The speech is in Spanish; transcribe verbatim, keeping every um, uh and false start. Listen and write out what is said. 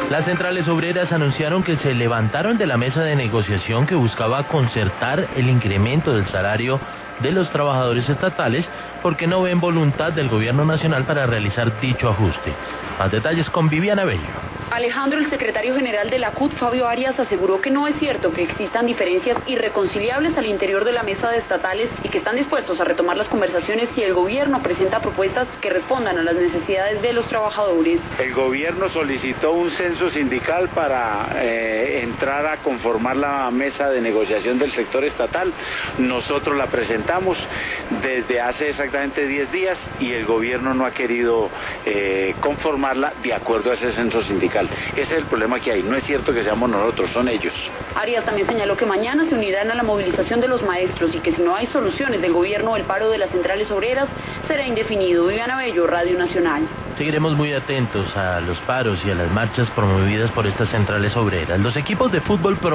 Las centrales obreras anunciaron que se levantaron de la mesa de negociación que buscaba concertar el incremento del salario de los trabajadores estatales porque no ven voluntad del gobierno nacional para realizar dicho ajuste. Más detalles con Viviana Bello. Alejandro, el secretario general de la C U T, Fabio Arias, aseguró que no es cierto que existan diferencias irreconciliables al interior de la mesa de estatales y que están dispuestos a retomar las conversaciones si el gobierno presenta propuestas que respondan a las necesidades de los trabajadores. El gobierno solicitó un censo sindical para eh, entrar a conformar la mesa de negociación del sector estatal. Nosotros la presentamos desde hace exactamente diez días y el gobierno no ha querido eh, conformarla de acuerdo a ese censo sindical. Ese es el problema que hay. No es cierto que seamos nosotros, son ellos. Arias también señaló que mañana se unirán a la movilización de los maestros y que si no hay soluciones del gobierno, el paro de las centrales obreras será indefinido. Viviana Bello, Radio Nacional. Seguiremos muy atentos a los paros y a las marchas promovidas por estas centrales obreras. Los equipos de fútbol